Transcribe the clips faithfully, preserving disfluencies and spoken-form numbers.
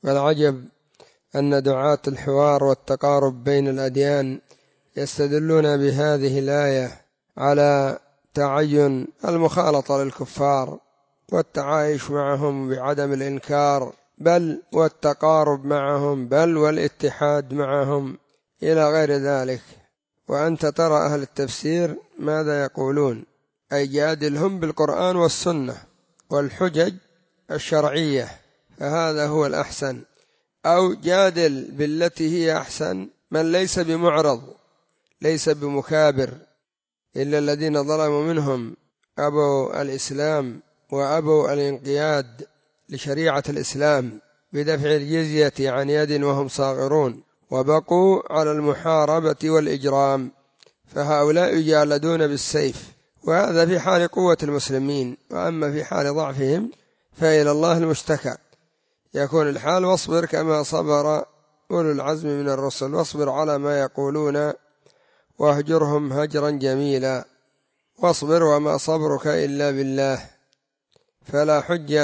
والعجب أن دعاة الحوار والتقارب بين الأديان يستدلون بهذه الآية على تعين المخالطة للكفار والتعايش معهم بعدم الإنكار، بل والتقارب معهم، بل والاتحاد معهم إلى غير ذلك. وأنت ترى أهل التفسير ماذا يقولون، أي جادلهم بالقرآن والسنة والحجج الشرعية، فهذا هو الأحسن، أو جادل بالتي هي أحسن من ليس بمعرض ليس بمكابر، إلا الذين ظلموا منهم أبوا الإسلام وأبوا الانقياد لشريعة الإسلام بدفع الجزية عن يد وهم صاغرون، وبقوا على المحاربة والإجرام، فهؤلاء يجالدون بالسيف، وهذا في حال قوة المسلمين. وأما في حال ضعفهم فإلى الله المشتكى. يكون الحال واصبر كما صبر أولو العزم من الرسل، واصبر على ما يقولون واهجرهم هجرا جميلا، واصبر وما صبرك إلا بالله. فلا حجة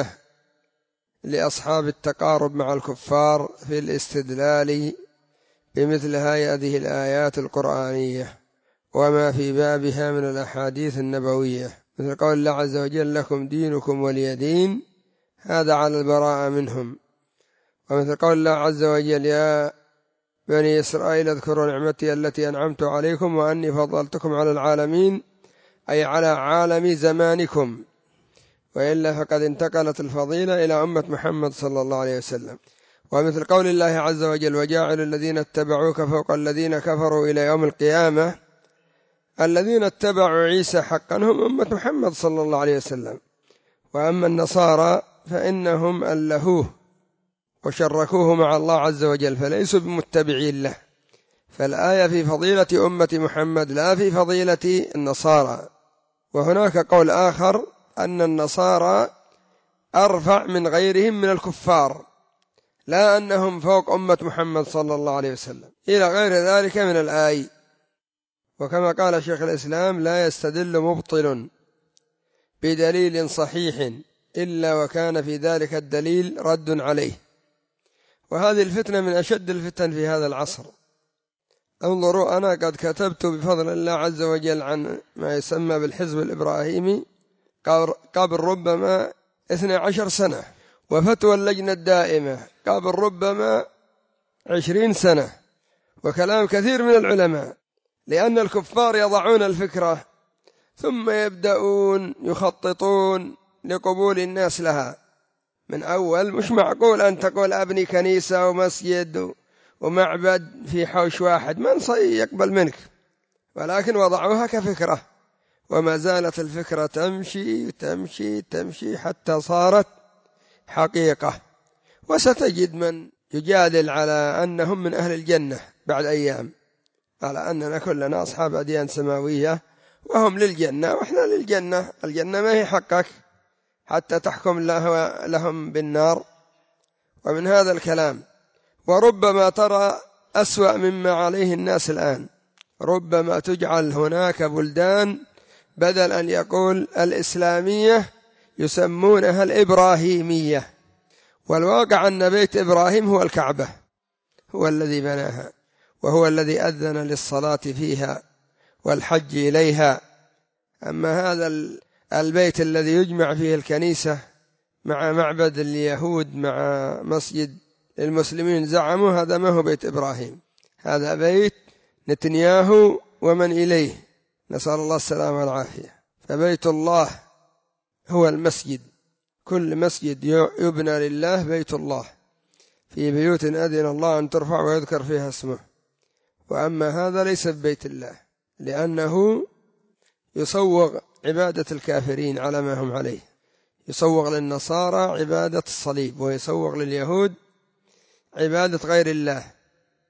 لأصحاب التقارب مع الكفار في الاستدلال بمثل هذه الآيات القرآنية وما في بابها من الأحاديث النبوية، مثل قول الله عز وجل لكم دينكم ولي دين، هذا على البراءة منهم. ومثل قول الله عز وجل يا بني إسرائيل اذكروا نعمتي التي أنعمت عليكم وأني فضلتكم على العالمين، أي على عالم زمانكم، وإلا فقد انتقلت الفضيلة إلى أمة محمد صلى الله عليه وسلم. ومثل قول الله عز وجل وجاعل الذين اتبعوك فوق الذين كفروا إلى يوم القيامة، الذين اتبعوا عيسى حقا هم أمة محمد صلى الله عليه وسلم. وأما النصارى فإنهم ألهوه وشركوه مع الله عز وجل، فليسوا بمتبعين له. فالآية في فضيلة أمة محمد لا في فضيلة النصارى. وهناك قول آخر أن النصارى أرفع من غيرهم من الكفار، لا أنهم فوق أمة محمد صلى الله عليه وسلم، إلى غير ذلك من الآية. وكما قال شيخ الإسلام لا يستدل مبطل بدليل صحيح إلا وكان في ذلك الدليل رد عليه. وهذه الفتنة من أشد الفتن في هذا العصر. انظروا، أنا قد كتبت بفضل الله عز وجل عن ما يسمى بالحزب الإبراهيمي قبل ربما اثنى عشر سنة، وفتوى اللجنة الدائمة قبل ربما عشرين سنة، وكلام كثير من العلماء، لأن الكفار يضعون الفكرة ثم يبدأون يخططون لقبول الناس لها من أول. مش معقول أن تقول أبني كنيسة ومسجد ومعبد في حوش واحد، من سيقبل منك؟ ولكن وضعوها كفكرة، وما زالت الفكرة تمشي تمشي تمشي حتى صارت حقيقة. وستجد من يجادل على أنهم من أهل الجنة بعد أيام، على أننا كلنا أصحاب أديان سماوية وهم للجنة وإحنا للجنة. الجنة ما هي حقك حتى تحكم له لهم بالنار. ومن هذا الكلام، وربما ترى أسوأ مما عليه الناس الآن، ربما تجعل هناك بلدان بدل أن يقول الإسلامية يسمونها الإبراهيمية، والواقع أن بيت إبراهيم هو الكعبة، هو الذي بناها، وهو الذي أذن للصلاة فيها والحج إليها. أما هذا البيت الذي يجمع فيه الكنيسة مع معبد اليهود مع مسجد للمسلمين، زعموا هذا ما هو بيت إبراهيم، هذا بيت نتنياهو ومن إليه، نسأل الله السلامة والعافية. فبيت الله هو المسجد، كل مسجد يبنى لله بيت الله، في بيوت أذن الله أن ترفع ويذكر فيها اسمه. وأما هذا ليس ببيت الله، لأنه يصوغ عبادة الكافرين على ما هم عليه، يصوغ للنصارى عبادة الصليب، ويصوغ لليهود عبادة غير الله.